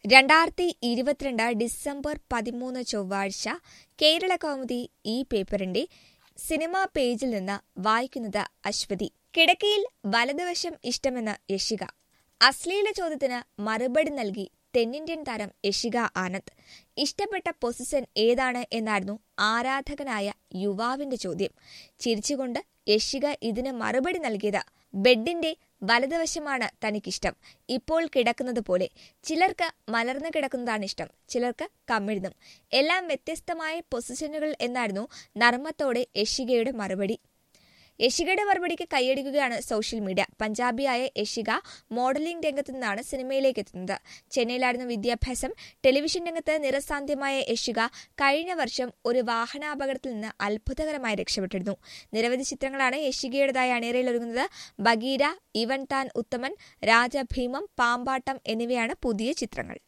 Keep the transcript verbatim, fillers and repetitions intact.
രണ്ടായിരത്തി ഇരുപത്തിരണ്ട് ഡിസംബർ പതിമൂന്ന് ചൊവ്വാഴ്ച കേരള കൗമുദി ഈ പേപ്പറിന്റെ സിനിമാ പേജിൽ നിന്ന് വായിക്കുന്നത് അശ്വതി. കിടക്കയിൽ വലതുവശം ഇഷ്ടമെന്ന് യഷിക. അശ്ലീല ചോദ്യത്തിന് മറുപടി നൽകി തെന്നിന്ത്യൻ താരം യഷിക ആനന്ദ്. ഇഷ്ടപ്പെട്ട പൊസിഷൻ ഏതാണ് എന്നായിരുന്നു ആരാധകനായ യുവാവിന്റെ ചോദ്യം. ചിരിച്ചുകൊണ്ട് യഷിക ഇതിന് മറുപടി നൽകിയത് ബെഡിന്റെ വലതുവശമാണ് തനിക്കിഷ്ടം. ഇപ്പോൾ കിടക്കുന്നത് പോലെ. ചിലർക്ക് മലർന്നു കിടക്കുന്നതാണ് ഇഷ്ടം, ചിലർക്ക് കമിഴ്ന്നും. എല്ലാം വ്യത്യസ്തമായ പൊസിഷനുകൾ എന്നായിരുന്നു നർമ്മത്തോടെ യഷികയുടെ മറുപടി. യഷികയുടെ മറുപടിക്ക് കൈയടിക്കുകയാണ് സോഷ്യൽ മീഡിയ. പഞ്ചാബിയായ യഷിക മോഡലിംഗ് രംഗത്തു നിന്നാണ് സിനിമയിലേക്ക് എത്തുന്നത്. ചെന്നൈയിലായിരുന്നു വിദ്യാഭ്യാസം. ടെലിവിഷൻ രംഗത്ത് നിറസാന്ധ്യമായ യഷിക കഴിഞ്ഞ വർഷം ഒരു വാഹനാപകടത്തിൽ നിന്ന് അത്ഭുതകരമായി രക്ഷപ്പെട്ടിരുന്നു. നിരവധി ചിത്രങ്ങളാണ് യഷികയുടേതായി അണിയറയിലൊരുങ്ങുന്നത്. ബഗീര, ഇവൻ താൻ ഉത്തമൻ, രാജഭീമം, പാമ്പാട്ടം എന്നിവയാണ് പുതിയ ചിത്രങ്ങൾ.